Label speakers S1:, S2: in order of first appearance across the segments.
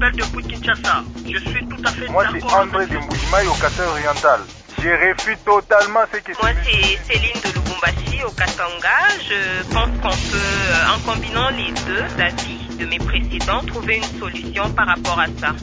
S1: appelle depuis Kinshasa. Je suis tout à fait d'accord.
S2: Moi, c'est André de Mbujimaï au Katanga oriental. Je réfute totalement ce que...
S3: Moi, c'est Céline de Lubumbashi au Katanga. Je pense qu'on peut, en combinant les deux avis de mes précédents, trouver une solution par rapport à ça.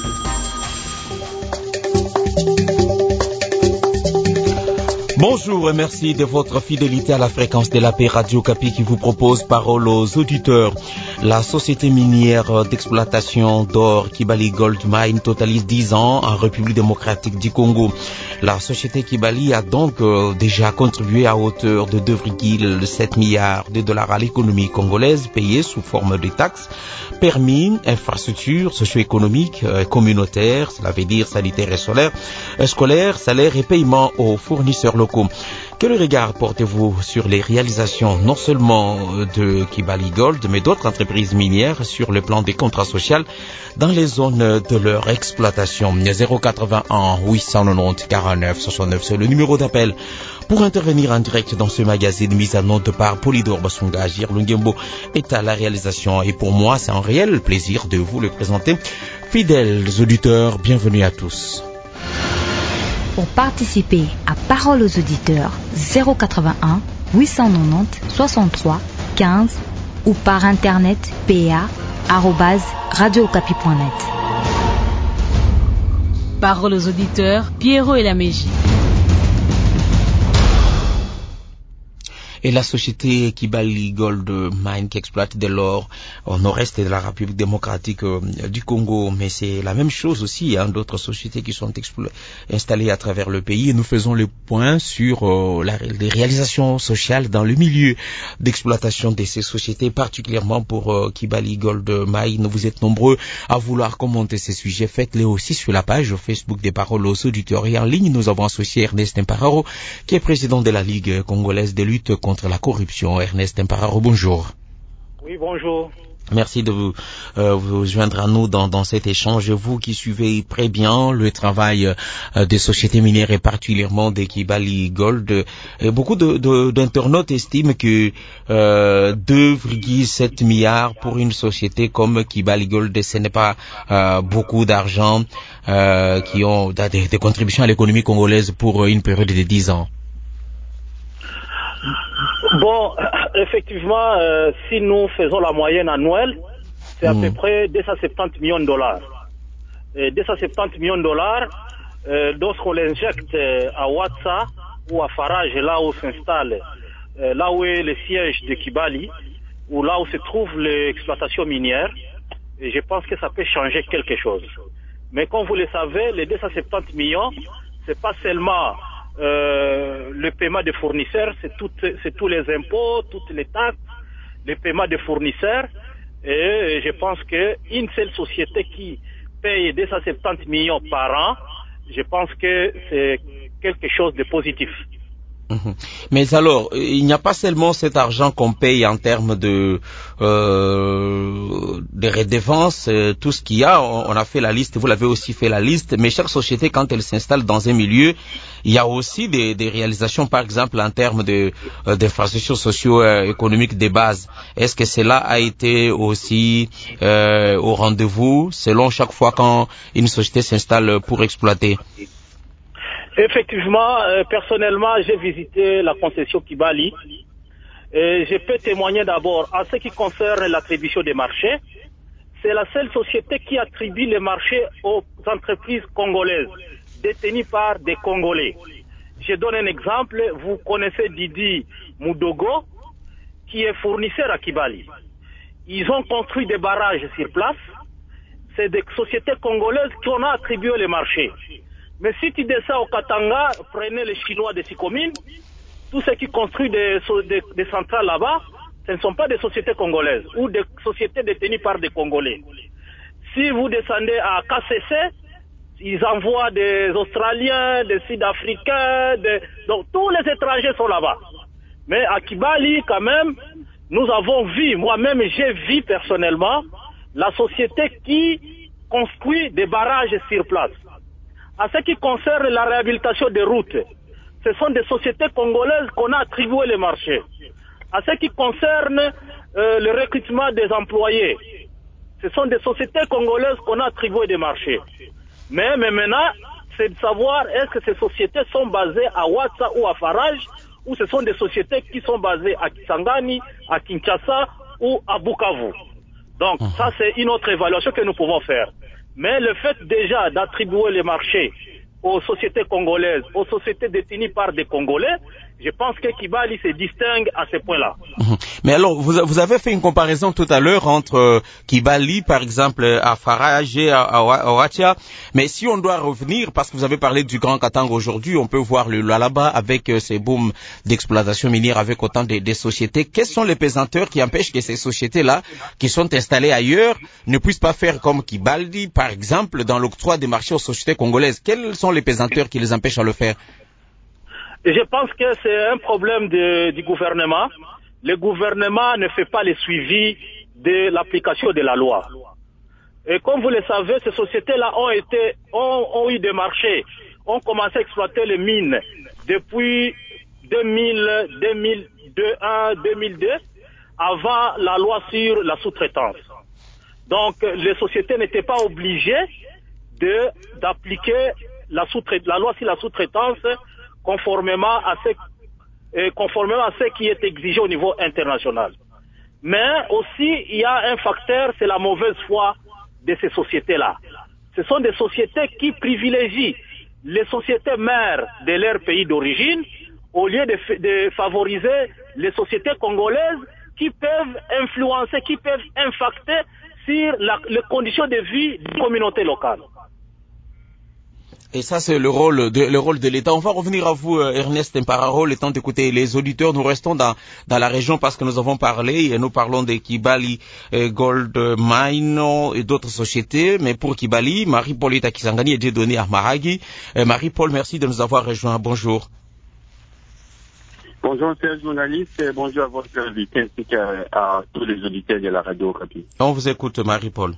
S4: Bonjour et merci de votre fidélité à la fréquence de la paix Radio Kapi qui vous propose parole aux auditeurs. La société minière d'exploitation d'or Kibali Gold Mine totalise 10 ans en République démocratique du Congo. La société Kibali a donc déjà contribué à hauteur de 2,7 milliards de dollars à l'économie congolaise payée sous forme de taxes, permis, infrastructures socio-économiques, communautaires, cela veut dire sanitaires et scolaires, salaires et paiements aux fournisseurs locaux. Quel regard portez-vous sur les réalisations non seulement de Kibali Gold, mais d'autres entreprises minières sur le plan des contrats sociaux dans les zones de leur exploitation? 081 890 49 69, c'est le numéro d'appel pour intervenir en direct dans ce magazine mis à nom de par Polydor Basunga. Girlungembo est à la réalisation et pour moi, c'est un réel plaisir de vous le présenter. Fidèles auditeurs, bienvenue à tous.
S5: Pour participer à Parole aux auditeurs, 081 890 63 15 ou par internet pa@radiocapi.net.
S6: Parole aux auditeurs, Pierrot et la Mégie.
S4: Et la société Kibali Gold Mine qui exploite de l'or au nord-est de la République démocratique du Congo. Mais c'est la même chose aussi, d'autres sociétés qui sont installées à travers le pays. Et nous faisons le point sur les réalisations sociales dans le milieu d'exploitation de ces sociétés, particulièrement pour Kibali Gold Mine. Vous êtes nombreux à vouloir commenter ces sujets. Faites-les aussi sur la page Facebook des Paroles aux auditeurs. Et en ligne, nous avons associé Ernest Impararo, qui est président de la Ligue congolaise de lutte contre la corruption. Ernest Impararo, bonjour.
S7: Oui, bonjour.
S4: Merci de vous joindre à nous dans cet échange. Vous qui suivez très bien le travail des sociétés minières et particulièrement des Kibali Gold, beaucoup d'internautes estiment que 2,7 milliards pour une société comme Kibali Gold, ce n'est pas beaucoup d'argent qui ont des contributions à l'économie congolaise pour une période de 10 ans.
S7: Bon, effectivement, si nous faisons la moyenne annuelle, c'est à peu près 270 millions de dollars. Et 270 millions de dollars, lorsqu'on l'injecte à Ouatsa ou à Farage, là où s'installe, là où est le siège de Kibali, ou là où se trouve l'exploitation minière, et je pense que ça peut changer quelque chose. Mais comme vous le savez, les 270 millions, c'est pas seulement le paiement des fournisseurs, c'est tous les impôts, toutes les taxes, le paiement des fournisseurs. Et je pense qu'une seule société qui paye 270 millions par an, je pense que c'est quelque chose de positif.
S4: Mais alors, il n'y a pas seulement cet argent qu'on paye en termes de redevances, tout ce qu'il y a, on a fait la liste, vous l'avez aussi fait la liste, mais chaque société, quand elle s'installe dans un milieu, il y a aussi des réalisations, par exemple, en termes d'infrastructures socio-économiques de base. Est-ce que cela a été aussi au rendez-vous, selon chaque fois quand une société s'installe pour exploiter?
S7: Effectivement, personnellement, j'ai visité la concession Kibali et je peux témoigner d'abord en ce qui concerne l'attribution des marchés. C'est la seule société qui attribue les marchés aux entreprises congolaises détenues par des Congolais. Je donne un exemple. Vous connaissez Didi Moudogo, qui est fournisseur à Kibali. Ils ont construit des barrages sur place. C'est des sociétés congolaises qui ont attribué les marchés. Mais si tu descends au Katanga, prenez les Chinois de Sikomine, tous ceux qui construisent des centrales là-bas, ce ne sont pas des sociétés congolaises ou des sociétés détenues par des Congolais. Si vous descendez à KCC, ils envoient des Australiens, des Sud-Africains, donc tous les étrangers sont là-bas. Mais à Kibali, quand même, nous avons vu, moi-même j'ai vu personnellement, la société qui construit des barrages sur place. En ce qui concerne la réhabilitation des routes, ce sont des sociétés congolaises qu'on a attribué les marchés. En ce qui concerne le recrutement des employés, Ce sont des sociétés congolaises qu'on a attribué des marchés. Mais maintenant, c'est de savoir est-ce que ces sociétés sont basées à Ouatsa ou à Farage, ou ce sont des sociétés qui sont basées à Kisangani, à Kinshasa ou à Bukavu. Donc ça, c'est une autre évaluation que nous pouvons faire. Mais le fait déjà d'attribuer les marchés aux sociétés congolaises, aux sociétés détenues par des Congolais, je pense que Kibali se distingue à ce point-là.
S4: Mais alors, vous avez fait une comparaison tout à l'heure entre Kibali, par exemple, à Farage et à Ouatcha. Mais si on doit revenir, parce que vous avez parlé du Grand Katanga aujourd'hui, on peut voir le Lualaba avec ces booms d'exploitation minière avec autant des sociétés. Quels sont les pesanteurs qui empêchent que ces sociétés-là, qui sont installées ailleurs, ne puissent pas faire comme Kibali, par exemple, dans l'octroi des marchés aux sociétés congolaises? Quels sont les pesanteurs qui les empêchent à le faire?
S7: Je pense que c'est un problème du gouvernement. Le gouvernement ne fait pas le suivi de l'application de la loi. Et comme vous le savez, ces sociétés-là ont eu des marchés, ont commencé à exploiter les mines depuis 2002, avant la loi sur la sous-traitance. Donc, les sociétés n'étaient pas obligées d'appliquer la loi sur la sous-traitance conformément à ce qui est exigé au niveau international. Mais aussi, il y a un facteur, c'est la mauvaise foi de ces sociétés-là. Ce sont des sociétés qui privilégient les sociétés mères de leur pays d'origine au lieu de favoriser les sociétés congolaises qui peuvent influencer, qui peuvent impacter sur les conditions de vie des communautés locales.
S4: Et ça, c'est le rôle de l'État. On va revenir à vous, Ernest Mpararo, le temps d'écouter les auditeurs. Nous restons dans la région parce que nous avons parlé, et nous parlons de Kibali Gold Mine et d'autres sociétés. Mais pour Kibali, Marie-Paul est à Kisangani et Dieudonné à Mahagi. Marie-Paul, merci de nous avoir rejoints. Bonjour.
S8: Bonjour, chers journalistes, et bonjour à votre invité ainsi qu'à tous les auditeurs de la radio Okapi.
S4: On vous écoute, Marie-Paul.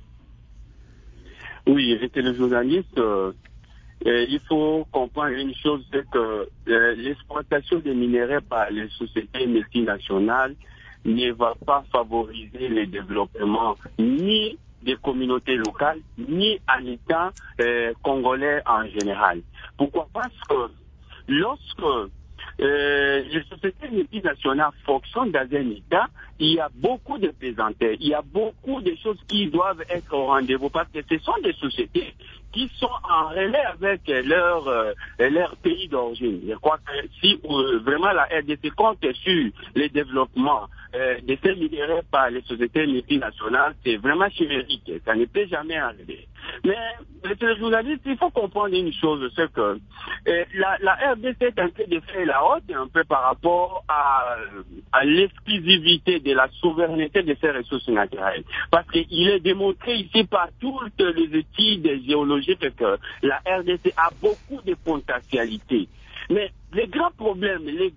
S8: Oui, j'étais le journaliste. Il faut comprendre une chose, c'est que l'exploitation des minéraux par les sociétés multinationales ne va pas favoriser le développement ni des communautés locales, ni à l'État congolais en général. Pourquoi? Parce que lorsque les sociétés multinationales fonctionnent dans un État, il y a beaucoup de pesanteurs, il y a beaucoup de choses qui doivent être au rendez-vous parce que ce sont des sociétés qui sont en relais avec leur pays d'origine. Je crois que si vraiment la RDC compte sur le développement de ces minéraux par les sociétés multinationales, c'est vraiment chimérique, ça ne peut jamais arriver. Mais les journalistes, il faut comprendre une chose, c'est que la RDC est en train de faire la haute un peu par rapport à l'exclusivité de la souveraineté de ces ressources naturelles. Parce qu'il est démontré ici par toutes les études géologiques que la RDC a beaucoup de potentialités. Mais les grands problèmes, les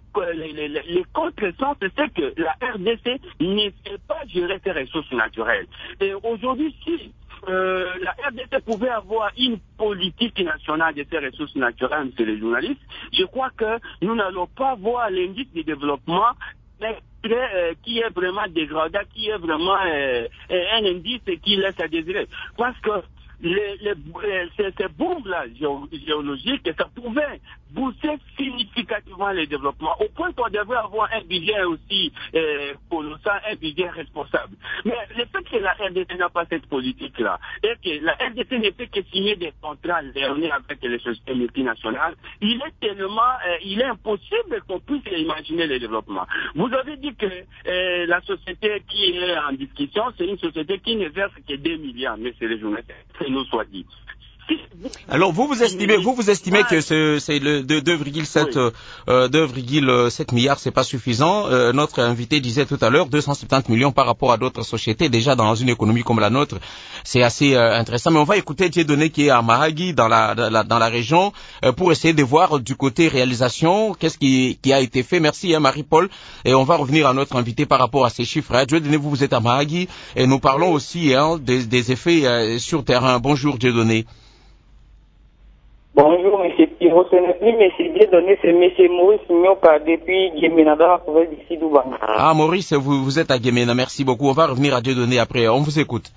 S8: contresens, c'est que la RDC ne sait pas gérer ses ressources naturelles. Et aujourd'hui, si la RDC pouvait avoir une politique nationale de ses ressources naturelles, monsieur les journalistes, je crois que nous n'allons pas voir l'indice de développement qui est vraiment dégradant, qui est vraiment un indice qui laisse à désirer. Parce que ces booms-là géologiques, ça pouvait booster significativement le développement, au point qu'on devrait avoir un budget aussi colossal, un budget responsable. Mais le fait que la RDC n'a pas cette politique-là, et que la RDC ne fait que signer des contrats derniers avec les sociétés multinationales, il est impossible qu'on puisse imaginer le développement. Vous avez dit que la société qui est en discussion, c'est une société qui ne verse que 2 milliards, mais c'est les journalistes, que nous soit dit.
S4: Alors vous estimez que c'est le 2,7 milliards, c'est pas suffisant. Notre invité disait tout à l'heure 270 millions par rapport à d'autres sociétés déjà dans une économie comme la nôtre. C'est assez intéressant. Mais on va écouter Dieudonné qui est à Mahagi dans la région pour essayer de voir du côté réalisation qu'est-ce qui a été fait. Merci Marie-Paul, et on va revenir à notre invité par rapport à ces chiffres. Dieudonné, vous êtes à Mahagi et nous parlons aussi des effets sur terrain. Bonjour Dieudonné.
S9: Bonjour, M. Piro. Ce n'est plus M. Dieudonné, c'est M. Maurice Nyoka depuis Guémena, dans la province d'ici d'Ouban.
S4: Ah, Maurice, vous êtes à Guémena. Merci beaucoup. On va revenir à Dieudonné après. On vous écoute.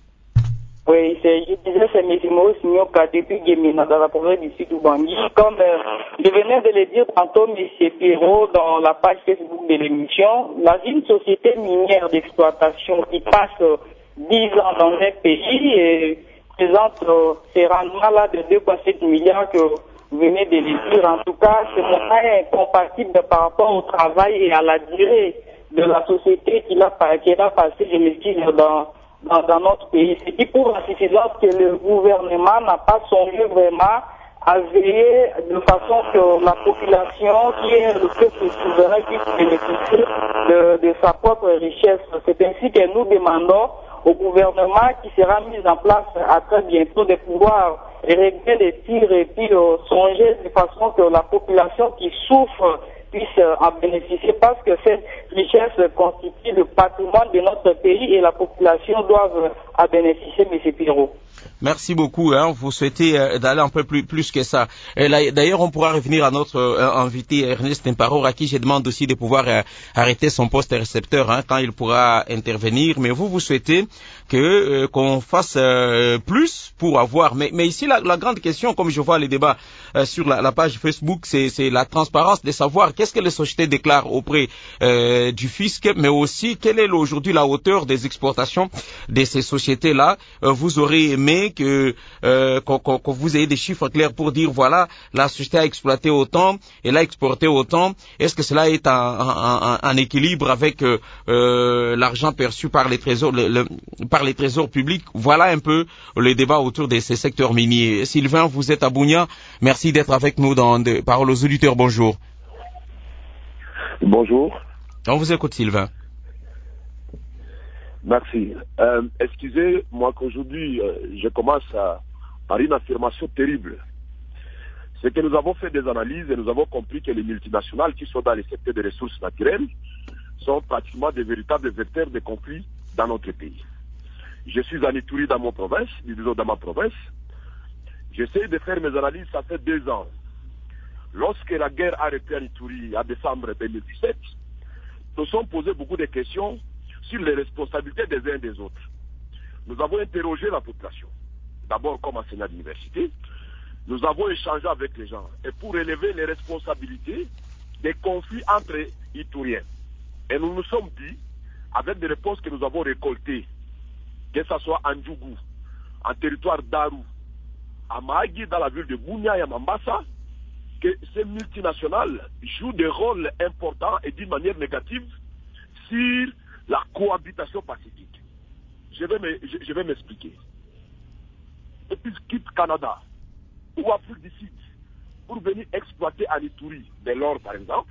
S9: Oui, je disais, c'est M. Maurice Nyoka depuis Guémena, dans la province d'ici d'Ouban. Comme je venais de le dire tantôt, M. Piro, dans la page Facebook de l'émission, la vie d'une société minière d'exploitation qui passe 10 ans dans un pays et présente ces rendements-là de 2,7 milliards que vous venez de le dire. En tout cas, ce montant est incompatible par rapport au travail et à la durée de la société qu'il a passé, je me dis, dans notre pays. C'est qui prouve la suffisance que le gouvernement n'a pas songé vraiment à veiller de façon que la population, qui est le peuple souverain, puisse bénéficier de sa propre richesse. C'est ainsi que nous demandons au gouvernement qui sera mis en place à très bientôt de pouvoir régler les tirs et puis songer de façon que la population qui souffre puisse en bénéficier, parce que cette richesse constitue le patrimoine de notre pays et la population doit en bénéficier, M. Pirot.
S4: Merci beaucoup. Vous souhaitez d'aller un peu plus que ça. D'ailleurs, on pourra revenir à notre invité Ernest Mparo, à qui je demande aussi de pouvoir arrêter son poste récepteur quand il pourra intervenir. Mais vous souhaitez qu'on fasse plus pour avoir. Mais ici, la grande question, comme je vois les débats sur la page Facebook, c'est la transparence de savoir qu'est-ce que les sociétés déclarent auprès du fisc, mais aussi quelle est aujourd'hui la hauteur des exportations de ces sociétés-là. Vous aurez aimé que vous ayez des chiffres clairs pour dire voilà, la société a exploité autant, elle a exporté autant. Est-ce que cela est en équilibre avec l'argent perçu par les trésors publics? Voilà un peu le débat autour de ces secteurs miniers. Sylvain, vous êtes à Bounia. Merci d'être avec nous dans Paroles aux auditeurs. Bonjour.
S10: Bonjour.
S4: On vous écoute, Sylvain.
S10: Merci. Excusez-moi qu'aujourd'hui, je commence par une affirmation terrible. C'est que nous avons fait des analyses et nous avons compris que les multinationales qui sont dans les secteurs des ressources naturelles sont pratiquement des véritables vecteurs de conflits dans notre pays. Je suis à Ituri dans ma province. J'essaie de faire mes analyses, ça fait 2 ans. Lorsque la guerre a repris en Ituri en décembre 2017, nous sommes posés beaucoup de questions sur les responsabilités des uns et des autres. Nous avons interrogé la population, d'abord comme enseignant d'université. Nous avons échangé avec les gens et pour relever les responsabilités des conflits entre Ituriens. Et nous nous sommes dit, avec des réponses que nous avons récoltées, que ce soit en Djougou, en territoire d'Aru, à Mahagi, dans la ville de Bounia et à Mambasa, que ces multinationales jouent des rôles importants et d'une manière négative sur la cohabitation pacifique. Je vais m'expliquer. Depuis qu'ils quittent Canada ou Afrique du Sud pour venir exploiter en Ituri de l'or, par exemple,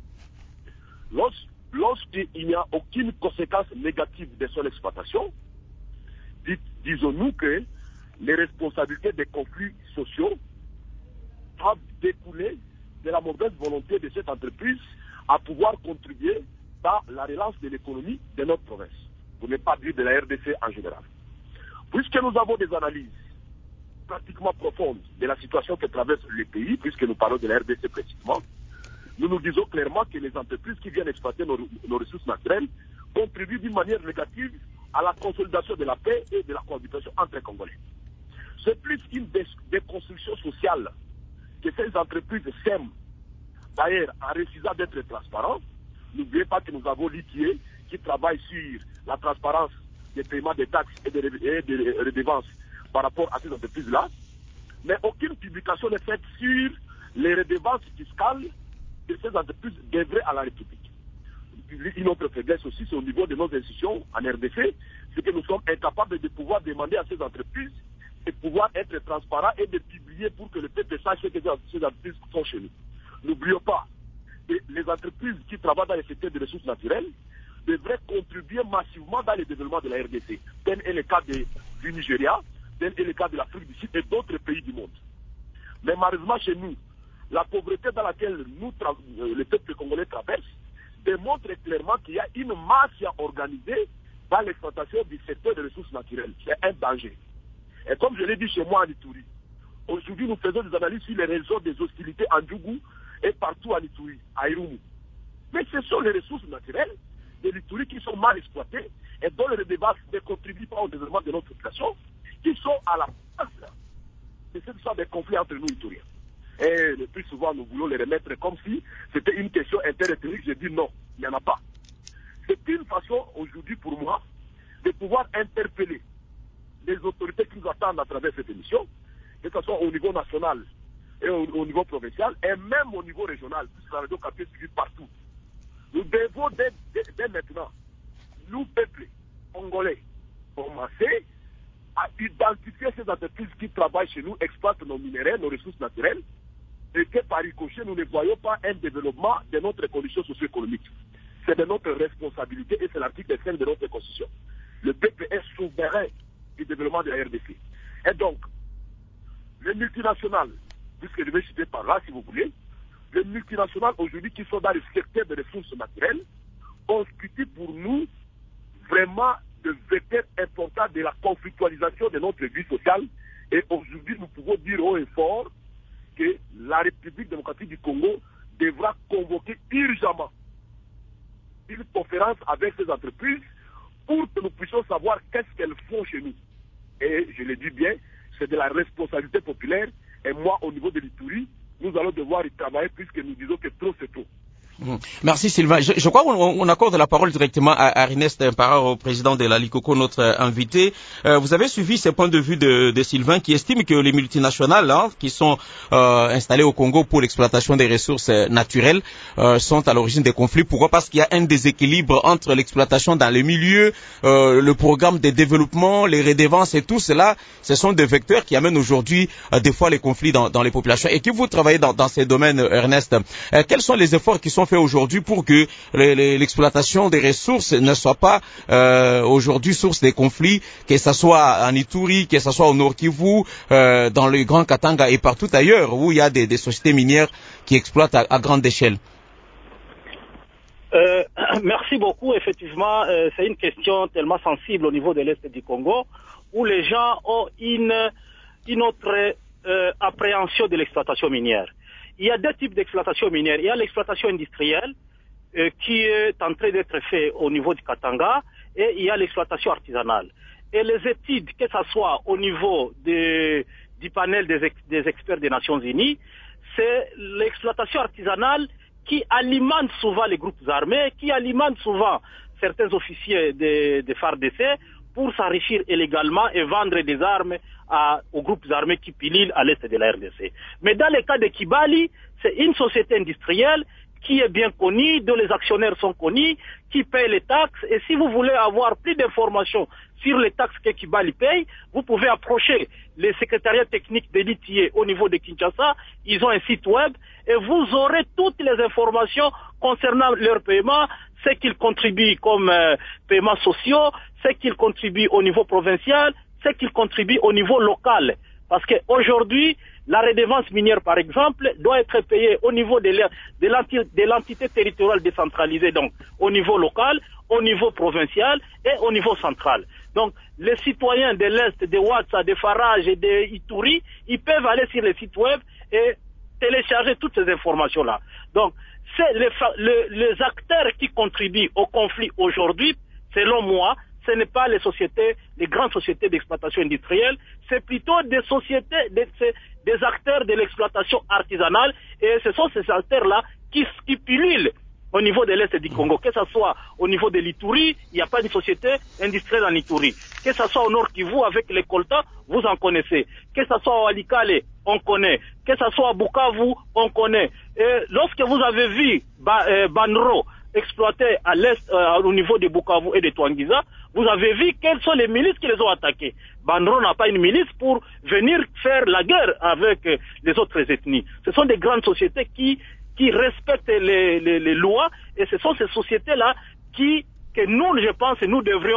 S10: lorsqu'il n'y a aucune conséquence négative de son exploitation, disons-nous que les responsabilités des conflits sociaux doivent découler de la mauvaise volonté de cette entreprise à pouvoir contribuer dans la relance de l'économie de notre province, pour ne pas dire de la RDC en général. Puisque nous avons des analyses pratiquement profondes de la situation que traverse le pays, puisque nous parlons de la RDC précisément, nous nous disons clairement que les entreprises qui viennent exploiter nos ressources naturelles contribuent d'une manière négative à la consolidation de la paix et de la cohabitation entre les Congolais. C'est plus une déconstruction sociale que ces entreprises sèment. D'ailleurs, en refusant d'être transparents, n'oubliez pas que nous avons l'ITIE qui travaille sur la transparence des paiements des taxes et des redevances par rapport à ces entreprises-là, mais aucune publication n'est faite sur les redevances fiscales que ces entreprises devraient à la République. Une autre faiblesse aussi, c'est au niveau de nos institutions en RDC, c'est que nous sommes incapables de pouvoir demander à ces entreprises de pouvoir être transparents et de publier pour que le peuple sache ce que ces entreprises font chez nous. N'oublions pas que les entreprises qui travaillent dans les secteurs des ressources naturelles devraient contribuer massivement dans le développement de la RDC. Tel est le cas du Nigeria, tel est le cas de l'Afrique du Sud et d'autres pays du monde. Mais malheureusement chez nous, la pauvreté dans laquelle le peuple congolais traverse démontre clairement qu'il y a une mafia organisée dans l'exploitation du secteur des ressources naturelles. C'est un danger. Et comme je l'ai dit chez moi en Ituri, Aujourd'hui, nous faisons des analyses sur les raisons des hostilités en Djougou et partout à Ituri, à Irumu. Mais ce sont les ressources naturelles de l'Ituri qui sont mal exploitées et dont le débat ne contribue pas au développement de notre population, qui sont à la base de ce sont des conflits entre nous Ituriens. Et le plus souvent, nous voulons les remettre comme si c'était une question interethnique. Je dis non, il n'y en a pas. C'est une façon aujourd'hui pour moi de pouvoir interpeller les autorités qui nous attendent à travers cette émission, que ce soit au niveau national et au niveau provincial, et même au niveau régional, puisque la radio Okapi est suivie partout. Nous devons dès maintenant, nous, peuple congolais, commencer à identifier ces entreprises qui travaillent chez nous, exploitent nos minéraux, nos ressources naturelles, et que par ricochet, nous ne voyons pas un développement de notre condition socio-économique. C'est de notre responsabilité et c'est l'article 5 de notre Constitution. Le peuple est souverain du développement de la RDC. Et donc, les multinationales, puisque je vais citer par là, si vous voulez, les multinationales aujourd'hui qui sont dans le secteur des ressources naturelles constituent pour nous vraiment de vecteurs importants de la conflictualisation de notre vie sociale. Et aujourd'hui, nous pouvons dire haut et fort que la République démocratique du Congo devra convoquer urgemment une conférence avec ces entreprises pour que nous puissions savoir qu'est-ce qu'elles font chez nous. Et je le dis bien, c'est de la responsabilité populaire. Et moi, au niveau de l'Ituri, nous allons devoir y travailler puisque nous disons que trop c'est trop.
S4: Merci Sylvain. Je crois qu'on accorde la parole directement à Ernest Impara, au président de la Likoko, notre invité. Vous avez suivi ces points de vue de Sylvain qui estime que les multinationales qui sont installées au Congo pour l'exploitation des ressources naturelles sont à l'origine des conflits. Pourquoi? Parce qu'il y a un déséquilibre entre l'exploitation dans les milieux, le programme de développement, les redevances et tout cela. Ce sont des vecteurs qui amènent aujourd'hui des fois les conflits dans les populations. Et que vous travaillez dans ces domaines, Ernest, quels sont les efforts qui sont fait aujourd'hui pour que l'exploitation des ressources ne soit pas aujourd'hui source des conflits, que ce soit en Ituri, que ce soit au Nord Kivu, dans le Grand Katanga et partout ailleurs où il y a des sociétés minières qui exploitent à grande échelle?
S7: Merci beaucoup. Effectivement, c'est une question tellement sensible au niveau de l'Est du Congo où les gens ont une autre appréhension de l'exploitation minière. Il y a deux types d'exploitation minière. Il y a l'exploitation industrielle qui est en train d'être faite au niveau du Katanga et il y a l'exploitation artisanale. Et les études, que ce soit au niveau du panel des experts des Nations Unies, c'est l'exploitation artisanale qui alimente souvent les groupes armés, qui alimente souvent certains officiers de FARDC pour s'enrichir illégalement et vendre des armes aux groupes armés qui pilulent à l'est de la RDC. Mais dans le cas de Kibali, c'est une société industrielle qui est bien connue, dont les actionnaires sont connus, qui paye les taxes. Et si vous voulez avoir plus d'informations sur les taxes que Kibali paye, vous pouvez approcher les secrétariats techniques de l'ITIE au niveau de Kinshasa. Ils ont un site web et vous aurez toutes les informations concernant leur paiement, ce qu'ils contribuent comme paiements sociaux, ce qu'ils contribuent au niveau provincial, ce qu'ils contribuent au niveau local. Parce qu'aujourd'hui, la redevance minière, par exemple, doit être payée au niveau de l'entité territoriale décentralisée, donc au niveau local, au niveau provincial et au niveau central. Donc, les citoyens de l'Est, de Ouatsa, de Farage et de Ituri, ils peuvent aller sur les sites web et télécharger toutes ces informations-là. Donc, c'est les acteurs qui contribuent au conflit aujourd'hui, selon moi, ce n'est pas les sociétés, les grandes sociétés d'exploitation industrielle, c'est plutôt des sociétés, des acteurs de l'exploitation artisanale, et ce sont ces acteurs-là qui pilulent au niveau de l'Est du Congo, que ce soit au niveau de l'Ituri, il n'y a pas de société industrielle en Ituri, que ce soit au Nord Kivu avec les Kolta, vous en connaissez, que ce soit au Walikale, on connaît, que ce soit à Bukavu, on connaît. Et lorsque vous avez vu Banro exploité à l'Est, au niveau de Bukavu et de Twangiza, vous avez vu quelles sont les milices qui les ont attaquées. Banro n'a pas une milice pour venir faire la guerre avec les autres ethnies. Ce sont des grandes sociétés qui respectent les lois, et ce sont ces sociétés-là que nous, je pense, nous devrions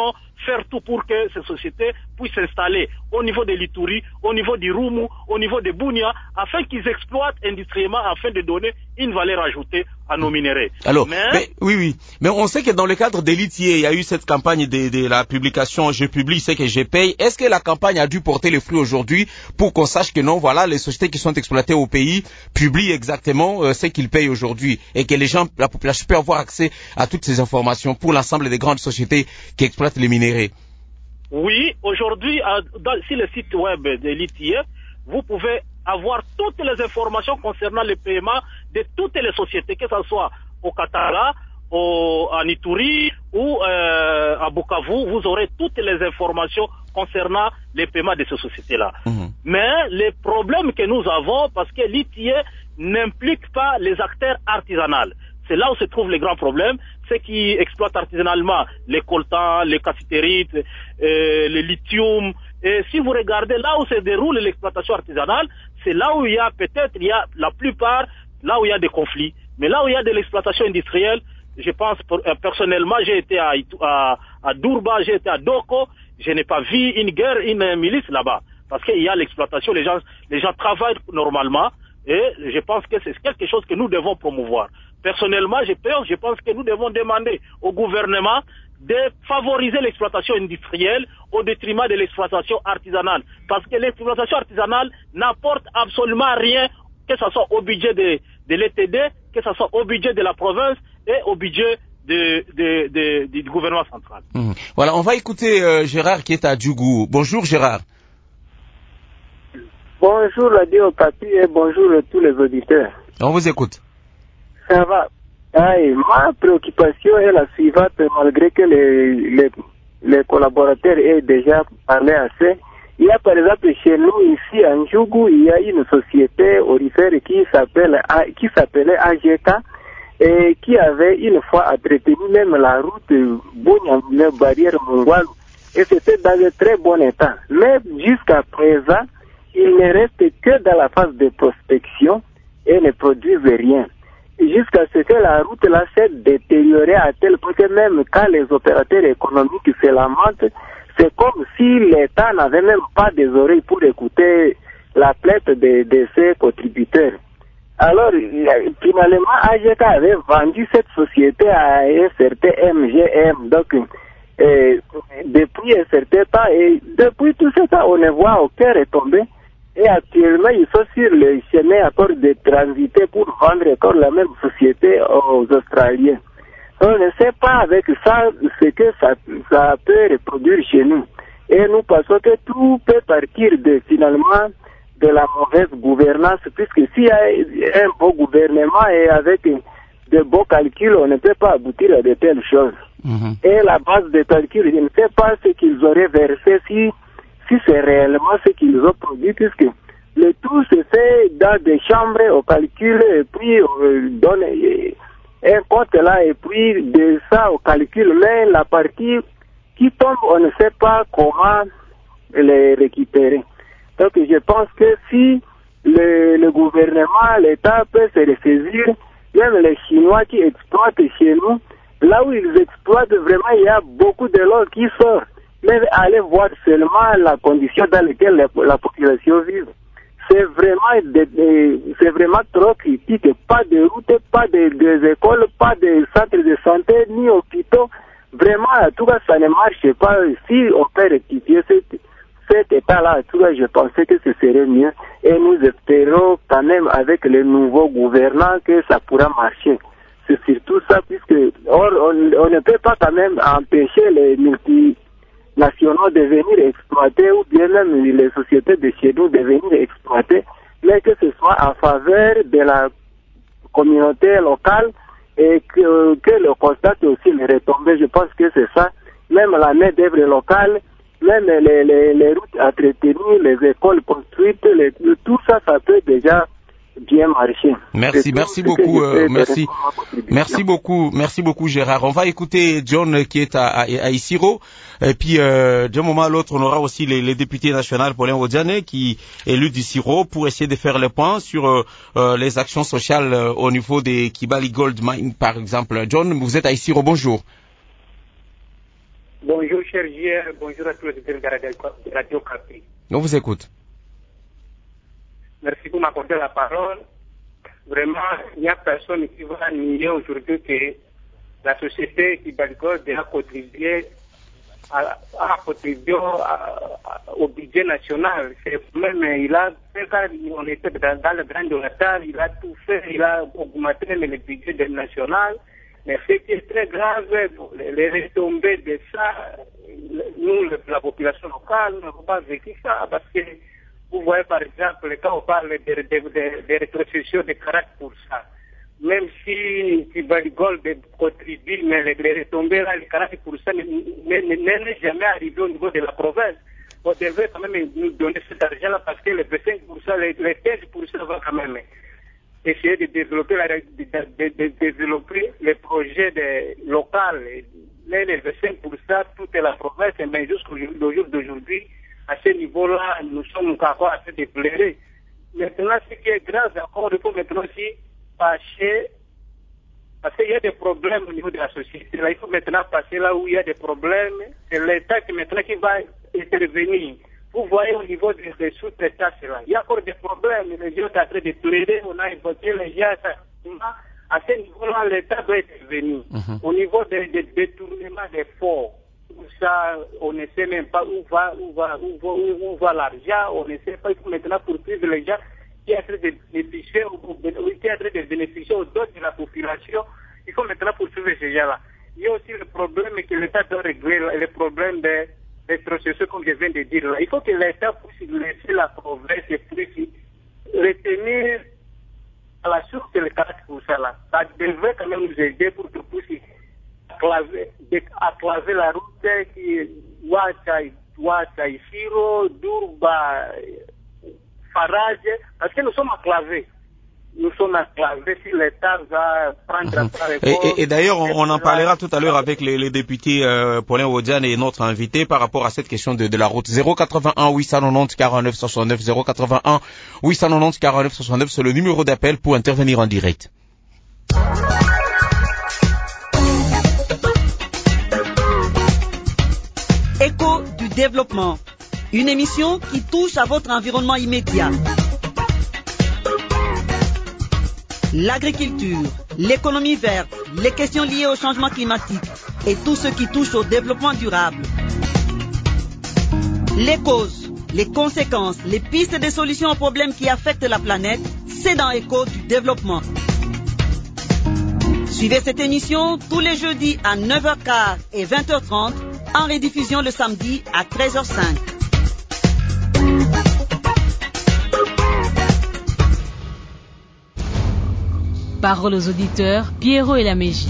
S7: faire tout pour que ces sociétés puissent s'installer au niveau de l'Ituri, au niveau du Rumu, au niveau de Bunia, afin qu'ils exploitent industriellement, afin de donner une valeur ajoutée à nos minéraux.
S4: Alors, mais on sait que dans le cadre de l'ITIE, il y a eu cette campagne de la publication « Je publie ce que je paye ». Est-ce que la campagne a dû porter les fruits aujourd'hui pour qu'on sache que non, voilà, les sociétés qui sont exploitées au pays publient exactement ce qu'ils payent aujourd'hui et que les gens, la population peut avoir accès à toutes ces informations pour l'ensemble des grandes sociétés qui exploitent les minéraux?
S7: Oui, aujourd'hui, sur le site web de l'ITIE, vous pouvez avoir toutes les informations concernant le paiement de toutes les sociétés, que ce soit au Katara, en Ituri ou à Bukavu, vous aurez toutes les informations concernant les paiements de ces sociétés-là. Mais le problème que nous avons, parce que l'ITIE n'implique pas les acteurs artisanaux. C'est là où se trouve le grand problème, ceux qui exploitent artisanalement les coltans, les cassitérites, le lithium. Et si vous regardez là où se déroule l'exploitation artisanale, c'est là où il y a la plupart, là où il y a des conflits. Mais là où il y a de l'exploitation industrielle, je pense personnellement, j'ai été à Durba, j'ai été à Doko, je n'ai pas vu une guerre, une milice là-bas. Parce qu'il y a l'exploitation, les gens travaillent normalement, et je pense que c'est quelque chose que nous devons promouvoir. Personnellement, je pense que nous devons demander au gouvernement de favoriser l'exploitation industrielle au détriment de l'exploitation artisanale. Parce que l'exploitation artisanale n'apporte absolument rien, que ce soit au budget de l'ETD, que ce soit au budget de la province et au budget du gouvernement central.
S4: Voilà, on va écouter Gérard qui est à Djougou. Bonjour Gérard.
S11: Bonjour Radio Okapi et bonjour à tous les auditeurs.
S4: On vous écoute.
S11: Ça va. Ma préoccupation est la suivante, malgré que les collaborateurs aient déjà parlé assez. Il y a par exemple chez nous ici à Djougou, il y a une société aurifère qui s'appelait AGK et qui avait une fois entretenu même la route Bunya-Barrière-Mongwalu, et c'était dans un très bon état. Mais jusqu'à présent, il ne reste que dans la phase de prospection et ne produisent rien. Jusqu'à ce que la route là s'est détériorée à tel point que même quand les opérateurs économiques se lamentent, c'est comme si l'État n'avait même pas des oreilles pour écouter la plainte de ses contributeurs. Alors, finalement, AGK avait vendu cette société à un certain MGM. Donc, depuis un certain temps, et depuis tout ce temps, on ne voit aucun retombé. Et actuellement, ils sont sur le chemin encore de transiter pour vendre encore la même société aux Australiens. On ne sait pas avec ça ce que ça peut reproduire chez nous. Et nous pensons que tout peut partir finalement de la mauvaise gouvernance, puisque s'il y a un bon gouvernement et avec de bons calculs, on ne peut pas aboutir à de telles choses. Et la base de calcul, je ne sais pas ce qu'ils auraient versé si c'est réellement ce qu'ils ont produit, puisque le tout se fait dans des chambres au calcul, et puis on donne un compte là, et puis de ça au calcul, mais la partie qui tombe, on ne sait pas comment les récupérer. Donc je pense que si le gouvernement, l'État peut se ressaisir, même les Chinois qui exploitent chez nous, là où ils exploitent vraiment, il y a beaucoup de l'or qui sort. Mais allez voir seulement la condition dans laquelle la population vit. C'est vraiment trop critique. Pas de route, pas de écoles, pas de centres de santé, ni hôpitaux. Vraiment, en tout cas, ça ne marche pas. Si on peut rectifier cet état-là, en tout cas, je pensais que ce serait mieux. Et nous espérons quand même avec les nouveaux gouvernants que ça pourra marcher. C'est surtout ça, puisque on ne peut pas quand même empêcher les multinationaux de venir exploiter, ou bien même les sociétés de chez nous de venir exploiter, mais que ce soit en faveur de la communauté locale et que le constate aussi les retombées. Je pense que c'est ça. Même la main-d'œuvre locale, même les routes entretenues, les écoles construites, tout ça, ça peut déjà bien marché.
S4: Merci beaucoup Gérard. On va écouter John qui est à Isiro, et puis d'un moment à l'autre on aura aussi les députés nationaux Paulin Odiane qui est élu d'Isiro pour essayer de faire le point sur les actions sociales au niveau des Kibali Gold Mine par exemple. John, vous êtes à Isiro, bonjour.
S12: Bonjour, cher JR. Bonjour à tous les auditeurs de Radio Capi.
S4: On vous écoute.
S12: Merci pour m'accorder la parole. Vraiment, il n'y a personne qui va nier aujourd'hui que la société Kibali Gold a contribué au budget national. Même, on était dans le grand donateur, il a tout fait, il a augmenté le budget national. Mais ce qui est très grave, les retombées de ça, nous, la population locale, n'avons pas vécu ça, parce que vous voyez par exemple, quand on parle de rétrocession de 40%, même si Kibali Gold contribue, mais les retombées là, les 40% n'est jamais arrivé au niveau de la province. On devait quand même nous donner cet argent-là parce que les 5%, les 15% vont quand même essayer de développer, les projets locaux. Les 25%, toute la province, mais jusqu'au jour d'aujourd'hui, à ce niveau-là, nous sommes encore assez déplorés. Maintenant, ce qui est grave encore, il faut maintenant aussi passer, parce qu'il y a des problèmes au niveau de la société. Là, il faut maintenant passer là où il y a des problèmes. C'est l'État qui va intervenir. Vous voyez au niveau des sous-États, il y a encore des problèmes. Les gens sont en train de plaider, on a évoqué les gens. À ce niveau-là, l'État doit intervenir. Au niveau des détournements des fonds, ça, on ne sait même pas où va l'argent, on ne sait pas. Il faut maintenant poursuivre les gens qui sont en train de bénéficier aux dons de la population. Il faut maintenant poursuivre ces gens-là. Il y a aussi le problème que l'État doit régler, le problème des processus, comme je viens de dire là. Il faut que l'État puisse laisser la province et puisse retenir à la source le 40% là. Ça devrait quand même nous aider pour que puisse acclaver la route qui Ouacha, Isiro, Durba, Farage, parce que nous sommes acclavés. Nous sommes acclavés si l'État va prendre
S4: et d'ailleurs, on en parlera tout à l'heure avec les députés Paulin Wodian et notre invité par rapport à cette question de la route. 081 890 49 69, 081 890 49 69, c'est le numéro d'appel pour intervenir en direct.
S13: Écho du développement, une émission qui touche à votre environnement immédiat. L'agriculture, l'économie verte, les questions liées au changement climatique et tout ce qui touche au développement durable. Les causes, les conséquences, les pistes de solutions aux problèmes qui affectent la planète, c'est dans Écho du développement. Suivez cette émission tous les jeudis à 9h15 et 20h30, en rediffusion le samedi à 13h05.
S6: Parole aux auditeurs, Pierrot et la Mégie.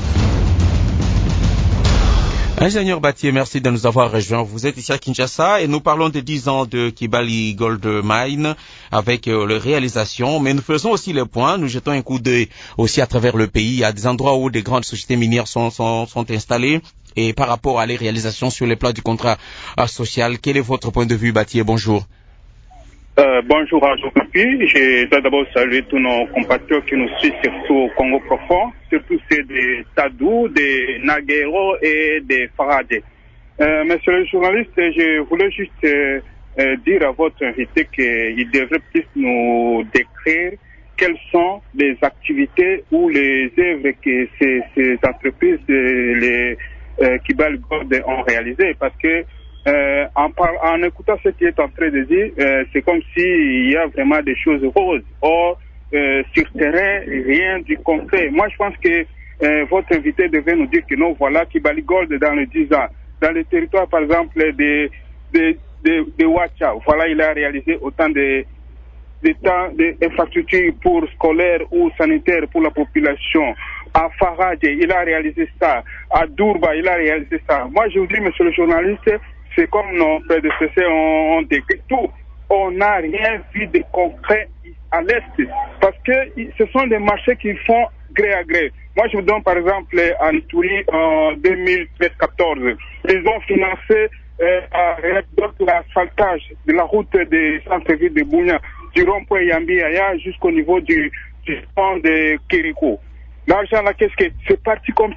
S4: Ingénieur Battier, merci de nous avoir rejoints. Vous êtes ici à Kinshasa et nous parlons de 10 ans de Kibali Gold Mine avec les réalisations, mais nous faisons aussi le point, nous jetons un coup d'œil aussi à travers le pays. Il y a des endroits où des grandes sociétés minières sont installées et par rapport à les réalisations sur les plans du contrat social, quel est votre point de vue, Battier? Bonjour.
S14: Bonjour à Jokapi. Je dois d'abord saluer tous nos compatriotes qui nous suivent surtout au Congo profond, surtout ceux de Tadou, de Naguero et de Faradé. Monsieur le journaliste, je voulais juste dire à votre invité qu'il devrait plus nous décrire quelles sont les activités ou les œuvres que ces entreprises, les Kibali Gold ont réalisées, parce que en écoutant ce qu'il est en train de dire, c'est comme s'il y a vraiment des choses roses. Or, sur terrain, rien du concret. Moi, je pense que votre invité devait nous dire que non, voilà, Kibali Gold dans les 10 ans, dans le territoire, par exemple, de Ouacha, voilà, il a réalisé autant d'infrastructures pour scolaires ou sanitaires pour la population. À Faradje, il a réalisé ça. À Durba, il a réalisé ça. Moi, je vous dis, monsieur le journaliste, c'est comme nos prédécesseurs ont décrit tout. On n'a rien vu de concret à l'Est. Parce que ce sont des marchés qui font gré à gré. Moi, je vous donne par exemple en Ituri en 2013-14. Ils ont financé l'asphaltage de la route des centres-villes de Bounia, du rond-point Yambi-Aya jusqu'au niveau du pont de Kériko. L'argent là, qu'est-ce que c'est parti comme ça?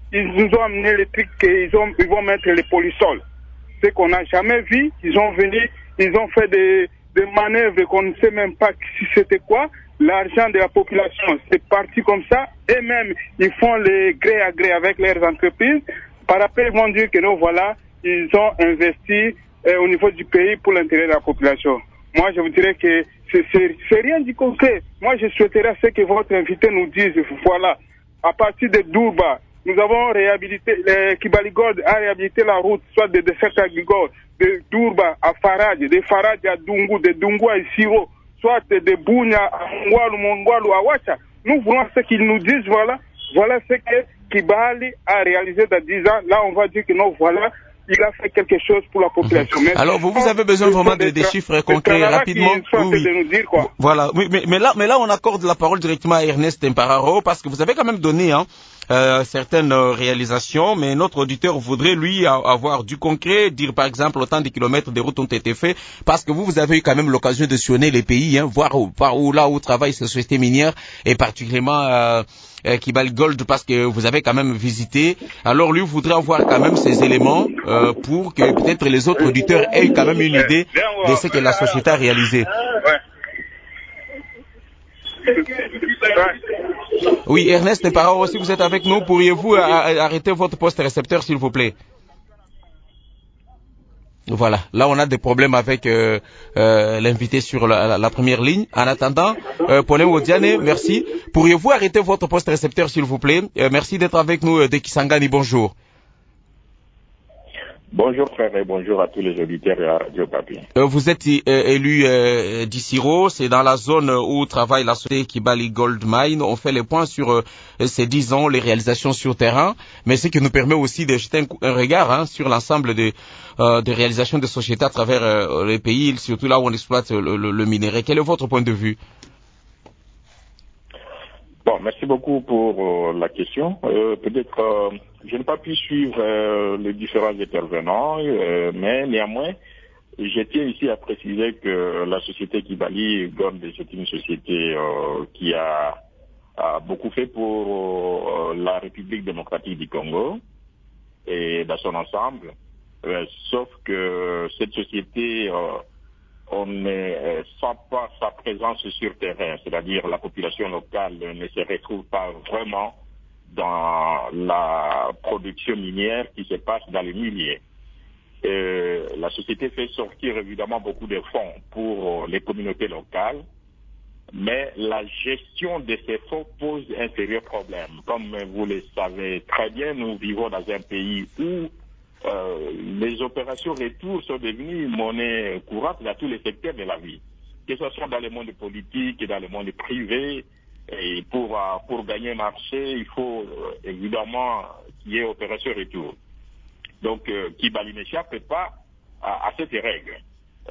S14: ils nous ont amené les trucs qu'ils vont mettre les polysols. Ce qu'on n'a jamais vu, ils ont venu, ils ont fait des manœuvres qu'on ne sait même pas si c'était quoi. L'argent de la population, c'est parti comme ça. Et même, ils font les gré à gré avec leurs entreprises. Par après, ils vont dire que non, voilà, ils ont investi au niveau du pays pour l'intérêt de la population. Moi, je vous dirais que c'est rien du concret. Moi, je souhaiterais ce que votre invité nous dise. Voilà, à partir de Dourba, nous avons réhabilité, Kibali Gold a réhabilité la route, soit de Desert Agricole, de Dourba à Farad, de Farad à Dungu, de Dungu à Isiro, soit de Bounia à Mongwalu à Wacha. Nous voulons ce qu'ils nous disent, voilà ce que Kibali a réalisé dans 10 ans. Là, on va dire que non, voilà, il a fait quelque chose pour la population. Mais
S4: alors, vous avez besoin vraiment des chiffres concrets rapidement. Oui.
S14: De nous dire, quoi.
S4: Voilà. Oui, mais là, on accorde la parole directement à Ernest Tempararo parce que vous avez quand même donné, certaines réalisations, mais notre auditeur voudrait lui avoir du concret, dire par exemple autant de kilomètres de routes ont été faits, parce que vous avez eu quand même l'occasion de sillonner les pays, voir là où travaillent ces sociétés minières et particulièrement Kibali Gold, parce que vous avez quand même visité. Alors lui voudrait avoir quand même ces éléments pour que peut-être les autres auditeurs aient quand même une idée de ce que la société a réalisé. Oui, Ernest Tempararo, si vous êtes avec nous, pourriez-vous arrêter votre poste récepteur, s'il vous plaît? Voilà, là on a des problèmes avec l'invité sur la première ligne. En attendant, Pauline Odiane, merci. Pourriez-vous arrêter votre poste récepteur, s'il vous plaît? Merci d'être avec nous de Kisangani, bonjour.
S15: Bonjour frère et bonjour à tous les auditeurs à Radio Papi.
S4: Vous êtes élu d'Isiro, c'est dans la zone où travaille la société Kibali Gold Mine. On fait les points sur ces 10 ans, les réalisations sur terrain, mais ce qui nous permet aussi de jeter un regard sur l'ensemble des réalisations de sociétés à travers les pays, surtout là où on exploite le minerai. Quel est votre point de vue?
S15: Bon, merci beaucoup pour la question. Peut-être je n'ai pas pu suivre les différents intervenants, mais néanmoins, je tiens ici à préciser que la société Kibali Gold, c'est une société qui a beaucoup fait pour la République démocratique du Congo et dans son ensemble, sauf que cette société on ne sent pas sa présence sur terrain, c'est-à-dire la population locale ne se retrouve pas vraiment dans la production minière qui se passe dans les milliers. La société fait sortir évidemment beaucoup de fonds pour les communautés locales, mais la gestion de ces fonds pose un sérieux problème. Comme vous le savez très bien, nous vivons dans un pays où les opérations retour sont devenues monnaie courante dans tous les secteurs de la vie, que ce soit dans le monde politique et dans le monde privé. Et pour gagner marché, il faut évidemment qu'il y ait opération retour. Donc, Kibali n'échappe pas à cette règle.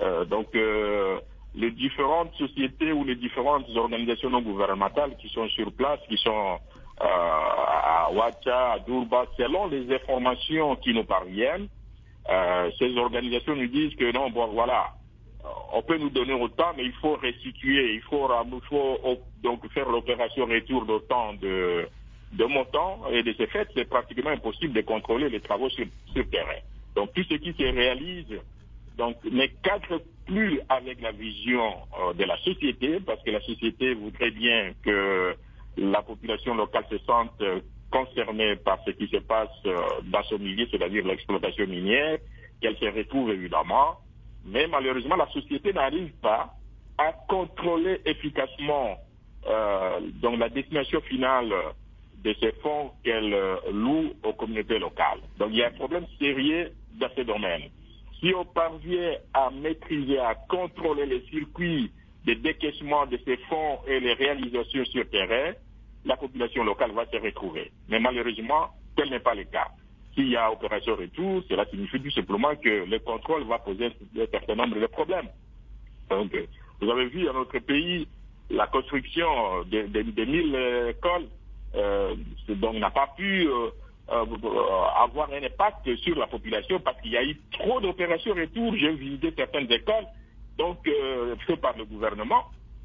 S15: Les différentes sociétés ou les différentes organisations non gouvernementales qui sont sur place, qui sont à Ouacha, à Dourba, selon les informations qui nous parviennent, ces organisations nous disent que non, bon voilà, on peut nous donner autant, mais il faut restituer, il faut donc faire l'opération retour d'autant de montants, et de ce fait, c'est pratiquement impossible de contrôler les travaux sur terrain. Donc tout ce qui se réalise ne cadre plus avec la vision de la société, parce que la société voudrait bien que la population locale se sente concernée par ce qui se passe dans son milieu, c'est-à-dire l'exploitation minière, qu'elle se retrouve évidemment, mais malheureusement la société n'arrive pas à contrôler efficacement donc la destination finale de ces fonds qu'elle loue aux communautés locales. Donc il y a un problème sérieux dans ce domaine. Si on parvient à maîtriser, à contrôler les circuits de décaissement de ces fonds et les réalisations sur terrain, la population locale va se retrouver. Mais malheureusement, tel n'est pas le cas. S'il y a opération retour, cela signifie tout simplement que le contrôle va poser un certain nombre de problèmes. Donc, vous avez vu dans notre pays la construction de 1000 écoles, donc n'a pas pu avoir un impact sur la population parce qu'il y a eu trop d'opérations retour. J'ai visité certaines écoles, donc faites par le gouvernement.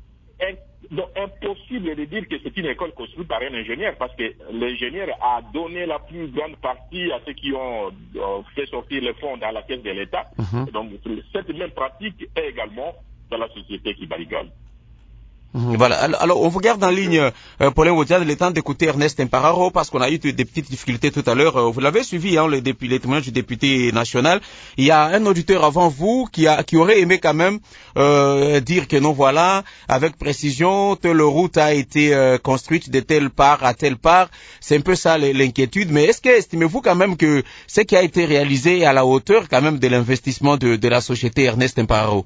S15: donc impossible de dire que c'est une école construite par un ingénieur, parce que l'ingénieur a donné la plus grande partie à ceux qui ont fait sortir les fonds dans la caisse de l'État. Donc cette même pratique est également dans la société Kibali Gold.
S4: Voilà. Alors, on vous garde en ligne, Paulin Wodiad, le temps d'écouter Ernest Impararo, parce qu'on a eu des petites difficultés tout à l'heure. Vous l'avez suivi, hein, les témoignages du député national. Il y a un auditeur avant vous qui aurait aimé quand même dire que non, voilà, avec précision, telle route a été construite de telle part à telle part. C'est un peu ça l'inquiétude. Mais est-ce que estimez-vous quand même que ce qui a été réalisé est à la hauteur quand même de l'investissement de la société Ernest Impararo?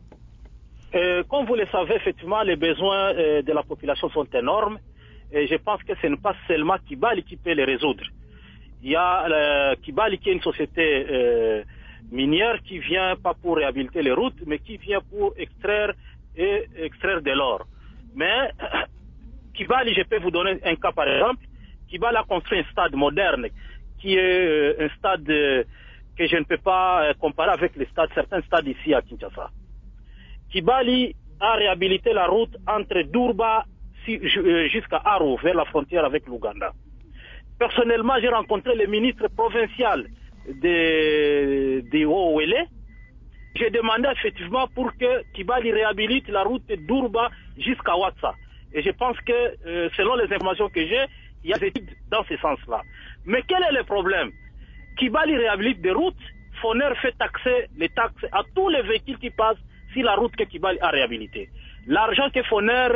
S7: Comme vous le savez, effectivement, les besoins de la population sont énormes. Et je pense que ce n'est pas seulement Kibali qui peut les résoudre. Il y a Kibali qui est une société minière qui vient pas pour réhabiliter les routes, mais qui vient pour extraire de l'or. Mais Kibali, je peux vous donner un cas par exemple. Kibali a construit un stade moderne qui est un stade que je ne peux pas comparer avec certains stades ici à Kinshasa. Kibali a réhabilité la route entre Durba jusqu'à Aru, vers la frontière avec l'Ouganda. Personnellement, j'ai rencontré le ministre provincial de Ouélé. J'ai demandé effectivement pour que Kibali réhabilite la route de Durba jusqu'à Ouatsa. Et je pense que, selon les informations que j'ai, il y a des études dans ce sens-là. Mais quel est le problème? Kibali réhabilite des routes, Foner fait taxer les taxes à tous les véhicules qui passent si la route que Kibali a réhabilitée. L'argent que Foner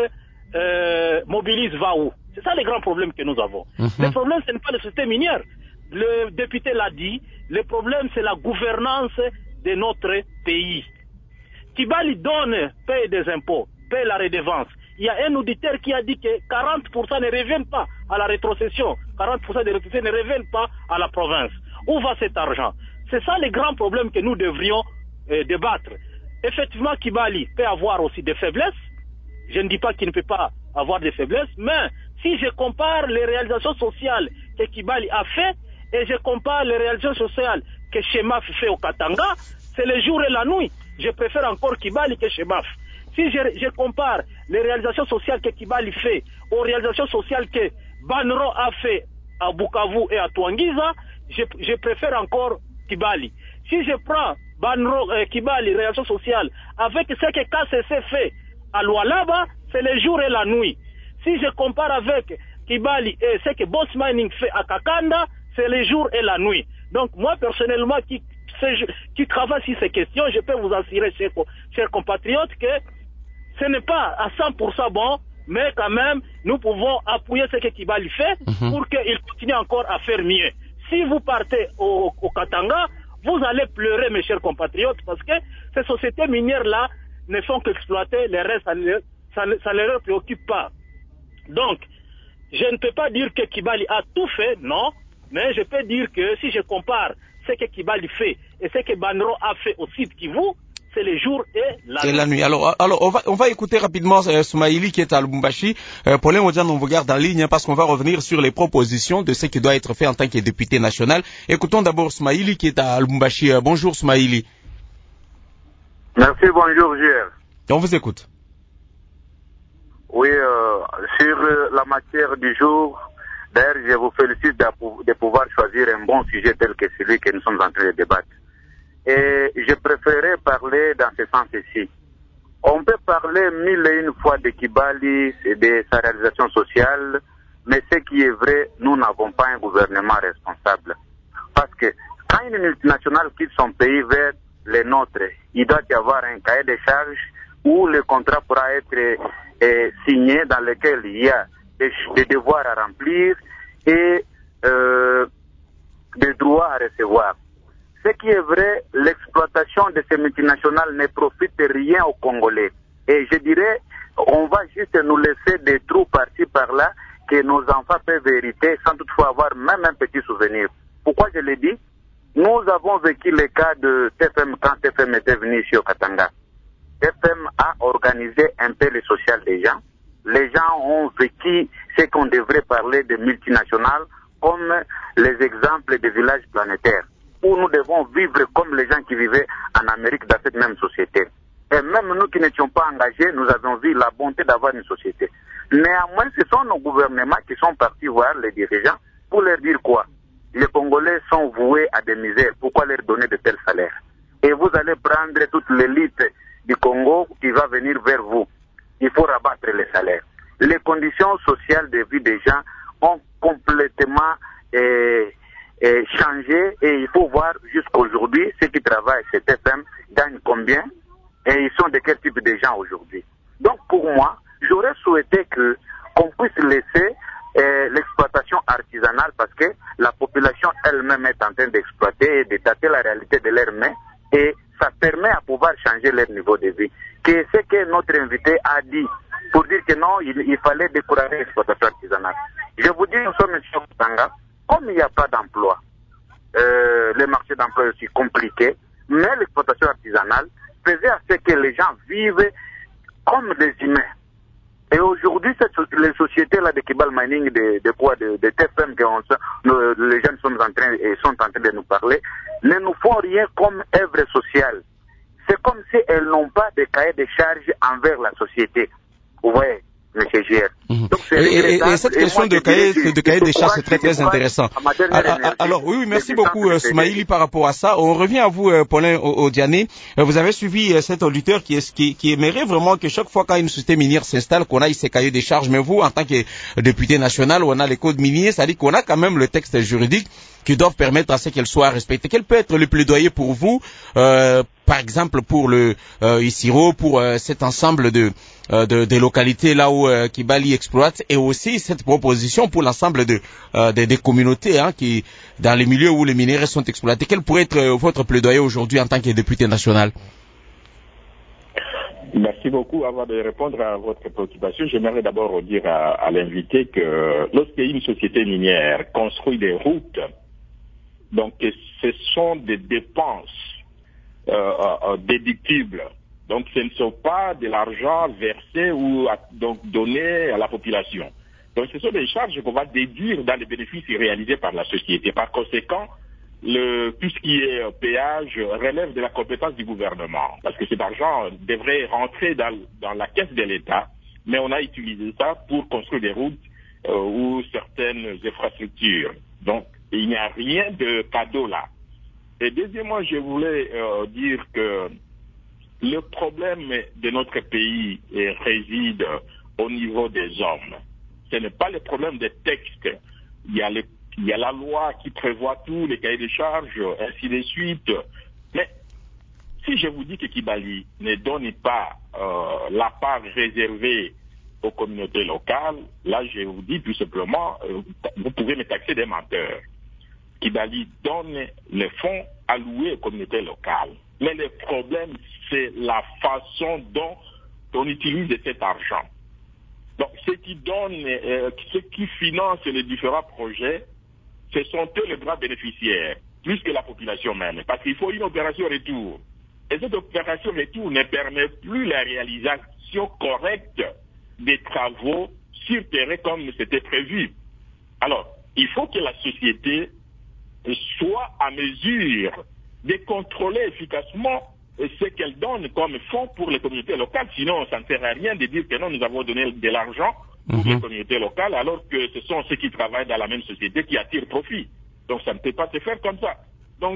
S7: mobilise va où? C'est ça le grand problème que nous avons. Le problème, ce n'est pas le système minier. Le député l'a dit, le problème, c'est la gouvernance de notre pays. Kibali paye des impôts, paye la redevance. Il y a un auditeur qui a dit que 40% ne reviennent pas à la rétrocession, 40% des rétrocessions ne reviennent pas à la province. Où va cet argent? C'est ça le grand problème que nous devrions débattre. Effectivement, Kibali peut avoir aussi des faiblesses. Je ne dis pas qu'il ne peut pas avoir des faiblesses, mais si je compare les réalisations sociales que Kibali a fait et je compare les réalisations sociales que Chemaf fait au Katanga, c'est le jour et la nuit. Je préfère encore Kibali que Chemaf. Si je compare les réalisations sociales que Kibali fait aux réalisations sociales que Banro a fait à Bukavu et à Touangiza, je préfère encore Kibali. Si je prends Kibali, réaction sociale, avec ce que KCC fait à Lualaba, c'est le jour et la nuit. Si je compare avec Kibali et ce que Boss Mining fait à Kakanda, c'est le jour et la nuit. Donc moi, personnellement, qui travaille sur ces questions, je peux vous assurer, chers compatriotes, que ce n'est pas à 100% bon, mais quand même, nous pouvons appuyer ce que Kibali fait pour qu'il continue encore à faire mieux. Si vous partez au Katanga, vous allez pleurer, mes chers compatriotes, parce que ces sociétés minières-là ne font qu'exploiter, les restes, ça ne leur préoccupe pas. Donc, je ne peux pas dire que Kibali a tout fait, non, mais je peux dire que si je compare ce que Kibali fait et ce que Banro a fait au site Kivu, c'est le jour et la nuit.
S4: Alors, on va écouter rapidement Soumaïli qui est à Lubumbashi. Paulin Wodiad, on vous garde en ligne parce qu'on va revenir sur les propositions de ce qui doit être fait en tant que député national. Écoutons d'abord Soumaïli qui est à Lubumbashi. Bonjour Soumaïli.
S16: Merci, bonjour JR.
S4: On vous écoute.
S16: Oui, sur la matière du jour, d'ailleurs je vous félicite de pouvoir choisir un bon sujet tel que celui que nous sommes en train de débattre. Et je préférais parler dans ce sens-ci. On peut parler 1001 fois de Kibali et de sa réalisation sociale, mais ce qui est vrai, nous n'avons pas un gouvernement responsable. Parce que quand une multinationale quitte son pays vers les nôtres, il doit y avoir un cahier de charges où le contrat pourra être signé, dans lequel il y a des devoirs à remplir et des droits à recevoir. Ce qui est vrai, l'exploitation de ces multinationales ne profite rien aux Congolais. Et je dirais, on va juste nous laisser des trous par-ci par-là que nos enfants peuvent hériter sans toutefois avoir même un petit souvenir. Pourquoi je le dis? Nous avons vécu le cas de TFM quand TFM était venu ici au Katanga. TFM a organisé un peu le social des gens. Les gens ont vécu ce qu'on devrait parler de multinationales comme les exemples des villages planétaires, où nous devons vivre comme les gens qui vivaient en Amérique dans cette même société. Et même nous qui n'étions pas engagés, nous avons vu la bonté d'avoir une société. Néanmoins, ce sont nos gouvernements qui sont partis voir les dirigeants pour leur dire quoi? Les Congolais sont voués à des misères. Pourquoi leur donner de tels salaires? Et vous allez prendre toute l'élite du Congo qui va venir vers vous. Il faut rabattre les salaires. Les conditions sociales de vie des gens ont complètement changé et il faut voir jusqu'aujourd'hui ceux qui travaillent chez TFM gagnent combien et ils sont de quel type de gens aujourd'hui. Donc pour moi, j'aurais souhaité qu'on puisse laisser l'exploitation artisanale parce que la population elle-même est en train d'exploiter et de tâter la réalité de leurs mains et ça permet à pouvoir changer leur niveau de vie. C'est ce que notre invité a dit pour dire que non, il fallait décourager l'exploitation artisanale. Je vous dis, nous sommes sur Katanga, comme il n'y a pas d'emploi, le marché d'emploi est aussi compliqué, mais l'exploitation artisanale faisait à ce que les gens vivent comme des humains. Et aujourd'hui, les sociétés là de Kibal Mining, de TFM, les jeunes sont en train de nous parler, ne nous font rien comme œuvre sociale. C'est comme si elles n'ont pas de cahier de charges envers la société. Vous voyez, M. Gier.
S4: Et cette question de cahier de charges, c'est très très intéressant. Alors oui, merci beaucoup Soumaïli par rapport à ça. On revient à vous, Paulin Odiané. Vous avez suivi cet auditeur qui aimerait vraiment que chaque fois qu'une société minière s'installe, qu'on aille ses cahiers de charges. Mais vous, en tant que député national, on a les codes miniers, ça dit qu'on a quand même le texte juridique qui doivent permettre à ce qu'elle soit respectée. Quel peut être le plaidoyer pour vous, par exemple pour le Isiro, pour cet ensemble de localités là où Kibali exploite, et aussi cette proposition pour l'ensemble des communautés qui dans les milieux où les minéraux sont exploités. Quel pourrait être votre plaidoyer aujourd'hui en tant que député national?
S15: Merci beaucoup. Avant de répondre à votre préoccupation, j'aimerais d'abord dire à l'invité que lorsqu'une société minière construit des routes, donc ce sont des dépenses déductibles. Donc ce ne sont pas de l'argent versé ou donc donné à la population. Donc ce sont des charges qu'on va déduire dans les bénéfices réalisés par la société. Par conséquent, tout ce qui est péage relève de la compétence du gouvernement. Parce que cet argent devrait rentrer dans la caisse de l'État, mais on a utilisé ça pour construire des routes ou certaines infrastructures. Donc il n'y a rien de cadeau là. Et deuxièmement, je voulais dire que le problème de notre pays réside au niveau des hommes. Ce n'est pas le problème des textes. Il y a la loi qui prévoit tous les cahiers de charges, ainsi de suite. Mais si je vous dis que Kibali ne donne pas la part réservée aux communautés locales, là je vous dis tout simplement, vous pouvez me taxer des menteurs. Kibali donne les fonds alloués aux communautés locales. Mais le problème, c'est la façon dont on utilise cet argent. Donc, ceux qui financent les différents projets, ce sont eux les grands bénéficiaires, plus que la population même. Parce qu'il faut une opération retour. Et cette opération retour ne permet plus la réalisation correcte des travaux sur terrain comme c'était prévu. Alors, il faut que la société soit à mesure de contrôler efficacement ce qu'elle donne comme fonds pour les communautés locales. Sinon, ça ne sert à rien de dire que non, nous avons donné de l'argent pour les communautés locales, alors que ce sont ceux qui travaillent dans la même société qui attirent profit. Donc, ça ne peut pas se faire comme ça. Donc,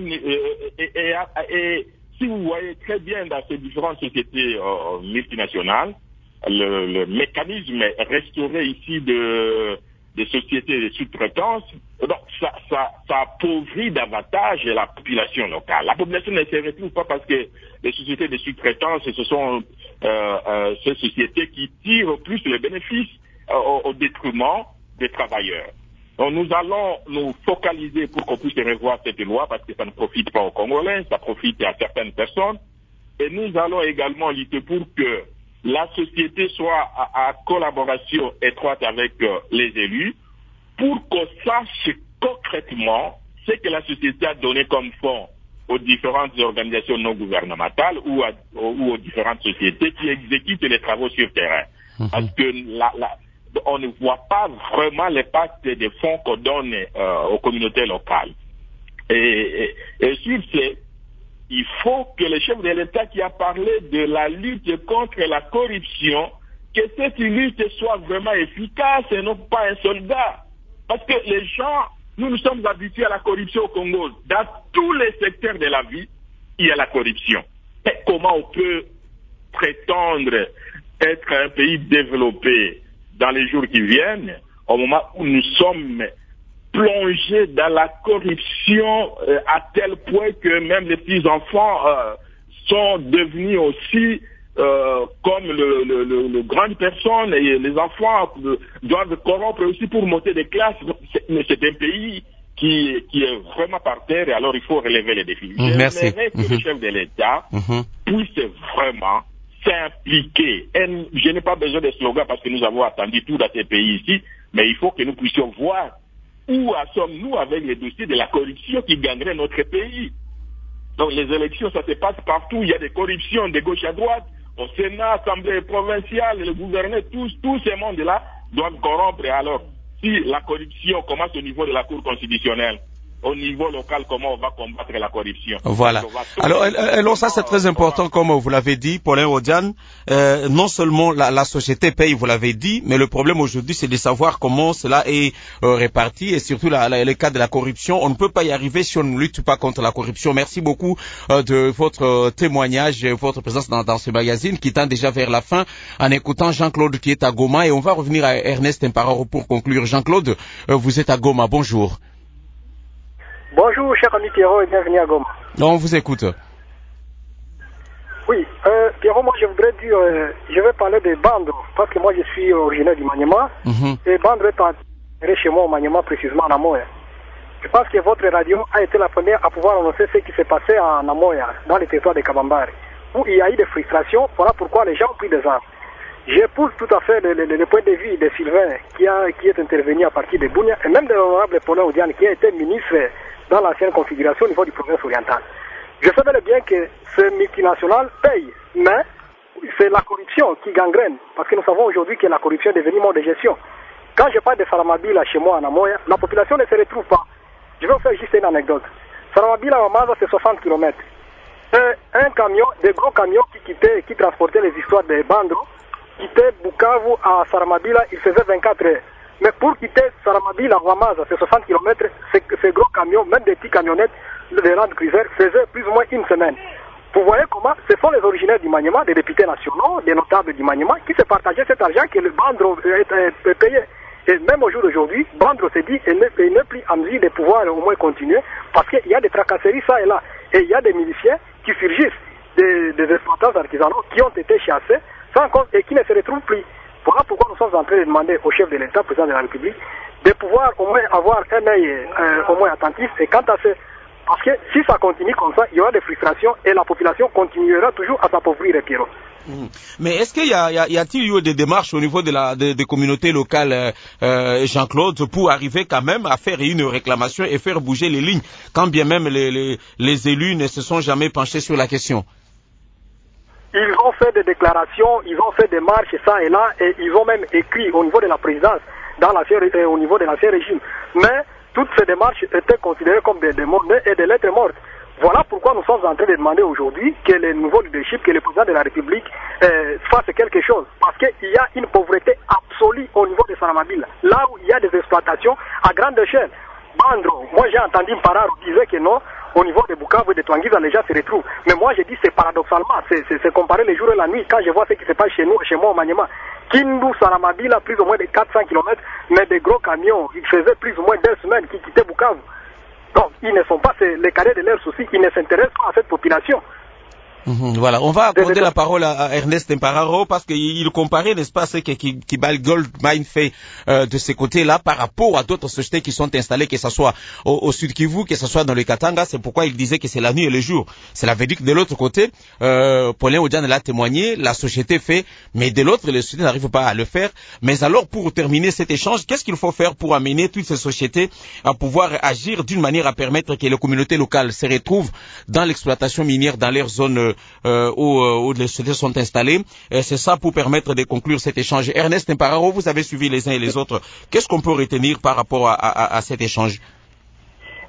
S15: et si vous voyez très bien dans ces différentes sociétés multinationales, le mécanisme restauré ici des sociétés de sous-traitance, donc ça appauvrit davantage la population locale. La population ne se retrouve pas parce que les sociétés de sous-traitance, ce sont ces sociétés qui tirent plus les bénéfices au détriment des travailleurs. Donc nous allons nous focaliser pour qu'on puisse revoir cette loi parce que ça ne profite pas aux Congolais, ça profite à certaines personnes. Et nous allons également lutter pour que la société soit en collaboration étroite avec les élus pour qu'on sache concrètement ce que la société a donné comme fonds aux différentes organisations non gouvernementales ou aux différentes sociétés qui exécutent les travaux sur terrain. Parce que on ne voit pas vraiment l'impact des fonds qu'on donne aux communautés locales. Et sur il faut que le chef de l'État qui a parlé de la lutte contre la corruption, que cette lutte soit vraiment efficace et non pas un soldat. Parce que les gens, nous sommes habitués à la corruption au Congo. Dans tous les secteurs de la vie, il y a la corruption. Mais comment on peut prétendre être un pays développé dans les jours qui viennent, au moment où nous sommes plongés dans la corruption à tel point que même les petits-enfants sont devenus aussi comme le grandes personnes, et les enfants doivent corrompre aussi pour monter des classes. C'est un pays qui est vraiment par terre, et alors il faut relever les défis.
S4: Merci.
S15: J'aimerais que le chef de l'État puisse vraiment s'impliquer. Et je n'ai pas besoin de slogans parce que nous avons attendu tout dans ces pays ici, mais il faut que nous puissions voir où sommes-nous avec les dossiers de la corruption qui gagnerait notre pays. Donc les élections, ça se passe partout, il y a des corruptions de gauche à droite, au Sénat, Assemblée provinciale, le gouverneur, tous ces mondes-là doivent corrompre. Et alors, si la corruption commence au niveau de la Cour constitutionnelle, au niveau local, comment on va combattre la corruption?
S4: Voilà. Alors ça c'est très important, comme vous l'avez dit, Paulin Odiane. Non seulement la société paye, vous l'avez dit, mais le problème aujourd'hui c'est de savoir comment cela est réparti, et surtout le cas de la corruption. On ne peut pas y arriver si on ne lutte pas contre la corruption. Merci beaucoup de votre témoignage, votre présence dans ce magazine qui tend déjà vers la fin, en écoutant Jean-Claude qui est à Goma, et on va revenir à Ernest Impararo pour conclure. Jean-Claude, vous êtes à Goma, bonjour.
S17: Bonjour, cher ami Pierrot, et bienvenue à Goma.
S4: On vous écoute.
S17: Oui, Pierrot, moi je voudrais dire, je vais parler de Bandro, parce que moi je suis originaire du Maniema, et Bandro est entré chez moi au Maniema, précisément en Amoya. Je pense que votre radio a été la première à pouvoir annoncer ce qui s'est passé en Amoya, dans le territoire de Kabambari, où il y a eu des frustrations. Voilà pourquoi les gens ont pris des armes. J'épouse tout à fait le point de vue de Sylvain qui est intervenu à partir de Bounia, et même de l'honorable Paulin Odiane qui a été ministre dans l'ancienne configuration au niveau du province orientale. Je sais bel et bien que ce multinational paye, mais c'est la corruption qui gangrène, parce que nous savons aujourd'hui que la corruption est devenue mode de gestion. Quand je parle de Saramabila chez moi en Amoya, la population ne se retrouve pas. Je vais vous faire juste une anecdote. Saramabila à Maza, c'est 60 km. Un camion, des gros camions qui transportaient les histoires des Bandro, quittaient Bukavu à Saramabila, il faisait 24 heures. Mais pour quitter Saramabila à Wamaza, c'est 60 km, ces gros camions, même des petits camionnettes, des Land Cruiser, faisaient plus ou moins une semaine. Vous voyez comment ce sont les originaires du Maniema, des députés nationaux, des notables du Maniema, qui se partageaient cet argent que le Bandro payait. Et même au jour d'aujourd'hui, Bandro s'est dit qu'il n'est plus en mesure de pouvoir au moins continuer, parce qu'il y a des tracasseries ça et là. Et il y a des miliciens qui surgissent, des exploitants artisanaux qui ont été chassés, sans compte, et qui ne se retrouvent plus. Voilà pourquoi nous sommes en train de demander au chef de l'État, président de la République, de pouvoir au moins avoir un œil au moins attentif. Et quant à ce, parce que si ça continue comme ça, il y aura des frustrations et la population continuera toujours à s'appauvrir, Pierrot.
S4: Mais est-ce qu'il y a-t-il eu des démarches au niveau des communautés locales, Jean-Claude, pour arriver quand même à faire une réclamation et faire bouger les lignes, quand bien même les élus ne se sont jamais penchés sur la question?
S17: Ils ont fait des déclarations, ils ont fait des marches, ça et là, et ils ont même écrit au niveau de la présidence, au niveau de l'ancien régime. Mais toutes ces démarches étaient considérées comme des monnaies et des lettres mortes. Voilà pourquoi nous sommes en train de demander aujourd'hui que le nouveau leadership, que le président de la République fasse quelque chose. Parce qu'il y a une pauvreté absolue au niveau de Saramabila. Là où il y a des exploitations à grande échelle. Bandro, moi j'ai entendu Mpararo disait que non, au niveau de Bukavu et de Twangiza, les gens se retrouvent. Mais moi, je dis, c'est paradoxalement, c'est comparer les jours et la nuit. Quand je vois ce qui se passe chez nous, chez moi au Maniema, Kindu, Saramabila, plus ou moins de 400 km, mais des gros camions, ils faisaient plus ou moins 2 semaines qui quittaient Bukavu. Donc, ils ne sont pas les cadets de leurs soucis, ils ne s'intéressent pas à cette population.
S4: Voilà, on va accorder la parole à Ernest Impararo parce qu'il comparait, n'est-ce pas, ce que Kibali Gold Mine fait de ces côtés-là par rapport à d'autres sociétés qui sont installées, que ce soit au Sud Kivu, que ce soit dans le Katanga. C'est pourquoi il disait que c'est la nuit et le jour. Cela veut dire que de l'autre côté, Paulin Odiane l'a témoigné, la société fait, mais de l'autre, les sociétés n'arrivent pas à le faire. Mais alors, pour terminer cet échange, qu'est-ce qu'il faut faire pour amener toutes ces sociétés à pouvoir agir d'une manière à permettre que les communautés locales se retrouvent dans l'exploitation minière dans leur zone où les sociétés sont installées? C'est ça pour permettre de conclure cet échange. Ernest Impararo, vous avez suivi les uns et les autres. Qu'est-ce qu'on peut retenir par rapport à cet échange?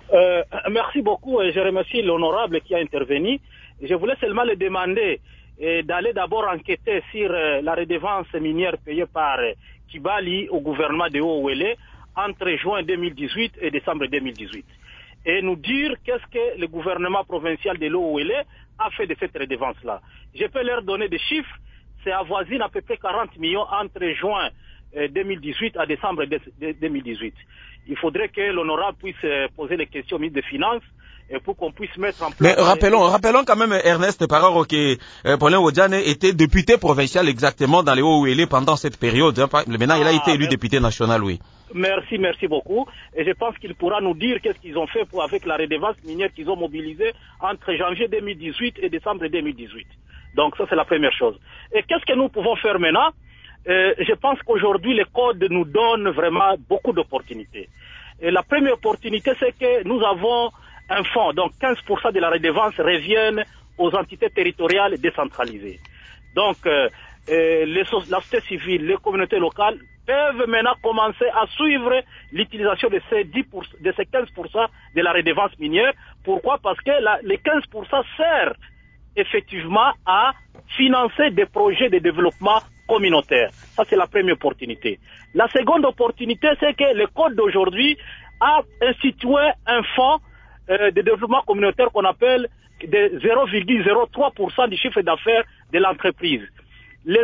S7: Merci beaucoup et je remercie l'honorable qui a intervenu. Je voulais seulement le demander d'aller d'abord enquêter sur la redevance minière payée par Kibali au gouvernement de Haut-Ouélé entre juin 2018 et décembre 2018. Et nous dire qu'est-ce que le gouvernement provincial de Haut-Ouélé a fait de cette redevance-là. Je peux leur donner des chiffres, c'est avoisine à peu près 40 millions entre juin 2018 à décembre 2018. Il faudrait que l'honorable puisse poser les questions au ministre des Finances et pour qu'on puisse mettre en place...
S4: Mais rappelons quand même, Ernest Pararo, que Paulin Odiane était député provincial exactement dans les Hauts-Ouélé pendant cette période. Maintenant, il a été élu député national, oui.
S7: Merci beaucoup. Et je pense qu'il pourra nous dire qu'est-ce qu'ils ont fait avec la redevance minière qu'ils ont mobilisée entre janvier 2018 et décembre 2018. Donc ça, c'est la première chose. Et qu'est-ce que nous pouvons faire maintenant? Je pense qu'aujourd'hui, les codes nous donnent vraiment beaucoup d'opportunités. Et la première opportunité, c'est que nous avons un fonds. Donc 15% de la redevance reviennent aux entités territoriales décentralisées. Donc la société civile, les communautés locales peuvent maintenant commencer à suivre l'utilisation de ces 15% de la redevance minière. Pourquoi? Parce que les 15% servent effectivement à financer des projets de développement communautaire. Ça, c'est la première opportunité. La seconde opportunité, c'est que le code d'aujourd'hui a institué un fonds de développement communautaire qu'on appelle de 0,03% du chiffre d'affaires de l'entreprise. Les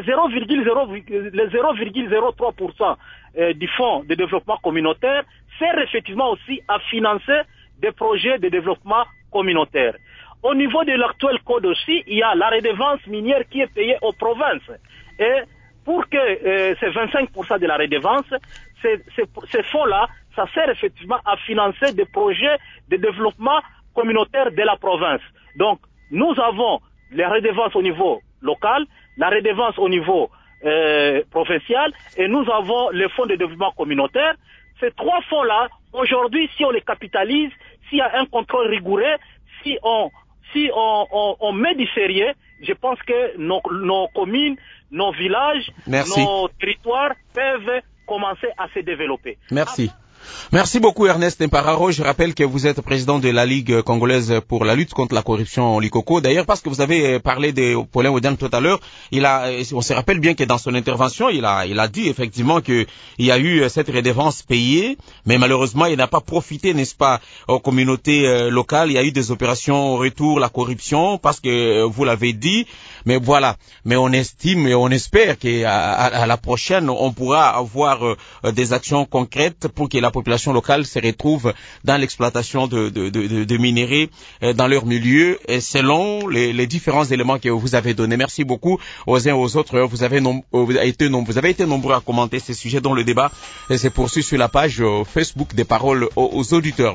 S7: 0,03% du fonds de développement communautaire sert effectivement aussi à financer des projets de développement communautaire. Au niveau de l'actuel code aussi, il y a la redevance minière qui est payée aux provinces. Et pour que ces 25% de la redevance, ces fonds-là, ça sert effectivement à financer des projets de développement communautaire de la province. Donc, nous avons les redevances au niveau local, la redevance au niveau provincial, et nous avons les fonds de développement communautaire. Ces trois fonds-là, aujourd'hui, si on les capitalise, s'il y a un contrôle rigoureux, si on met du sérieux, je pense que nos communes, nos villages, nos territoires peuvent commencer à se développer.
S4: Merci beaucoup Ernest Mpararo. Je rappelle que vous êtes président de la Ligue congolaise pour la lutte contre la corruption Likoko. D'ailleurs, parce que vous avez parlé de Paulin Odiane tout à l'heure, on se rappelle bien que dans son intervention, il a dit effectivement qu'il y a eu cette redevance payée, mais malheureusement, il n'a pas profité, n'est-ce pas, aux communautés locales. Il y a eu des opérations au retour, la corruption, parce que vous l'avez dit. Mais voilà. Mais on estime et on espère qu'à la prochaine, on pourra avoir des actions concrètes pour que la population locale se retrouve dans l'exploitation de minéraux dans leur milieu et selon les différents éléments que vous avez donnés. Merci beaucoup aux uns et aux autres. Vous avez été nombreux à commenter ces sujets dont le débat se poursuit sur la page Facebook des paroles aux auditeurs.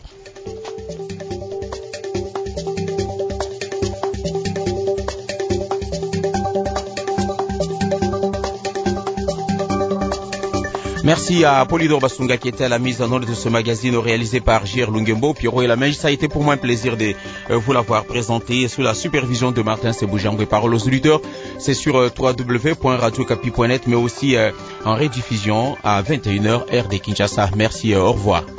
S4: Merci à Polydor Basunga qui était à la mise en ordre de ce magazine réalisé par Gilles Lungembo, Pierrot et la Mèche. Ça a été pour moi un plaisir de vous l'avoir présenté sous la supervision de Martin Seboujango et Paroles aux auditeurs. C'est sur www.radiocapi.net mais aussi en rediffusion à 21h heure de Kinshasa. Merci, au revoir.